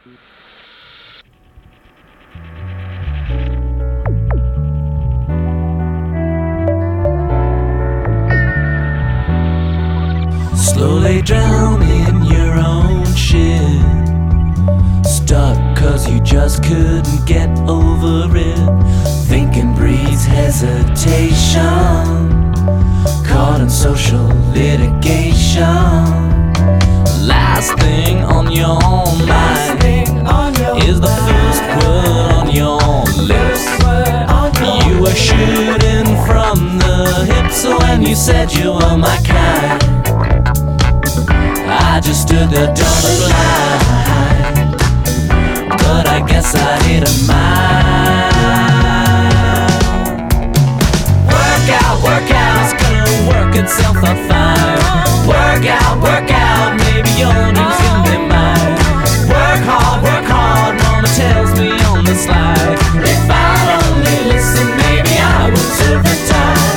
Slowly drown in your own shit. Stuck cause you just couldn't get over it. Thinking breeds hesitation. Caught in social litigation. Last thing on your mind is the first word on your lips. You were shooting from the hip, so when you said you were my kind, I just stood there dumb and blind. But I guess I didn't mind. Work out, it's gonna work itself out fine. Work out, maybe your dreams can be mine. Work hard, mama tells me on the slide. If I'd only listen, maybe I would serve the time.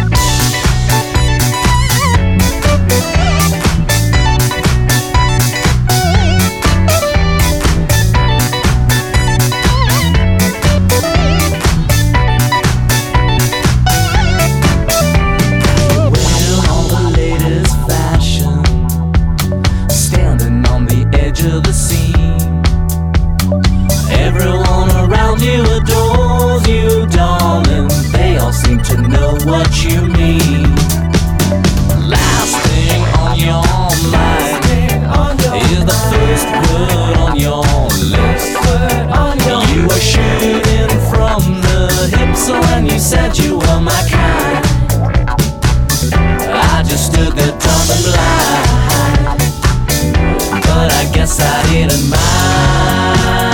What you mean? Last thing on your mind is the first word on your lips. You were shooting from the hip, so when you said you were my kind, I just stood there dumb and blind. But I guess I didn't mind.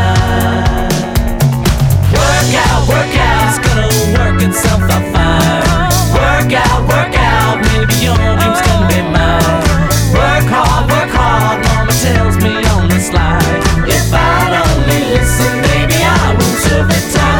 Work out, it's gonna work itself out fine. Work out, maybe your dreams can be mine. Work hard, mama tells me on the slide. If I'd only listen, maybe I would serve it time.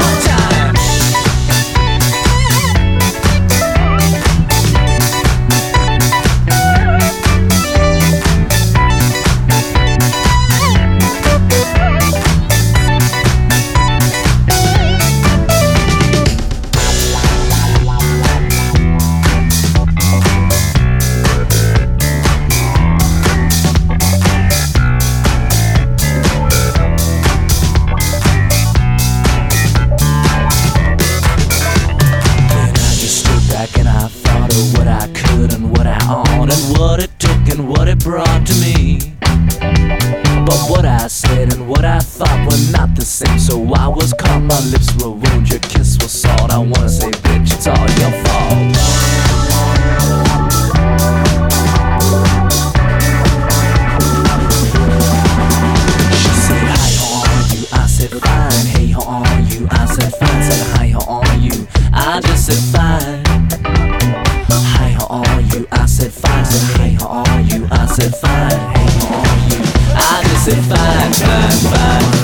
What it took and what it brought to me. But what I said and what I thought were not the same. So I was caught, my lips were wound, your kiss was salt. I wanna say, bitch, it's all your fault. She said, hi, how are you? I said, fine. Hey, how are you? I said, fine. Said, hi, how are you? I just said, fine. Hi, how are you? I said, fine. Said, hey, how are you? I said, fine. Hey, how are you? I just said, fine.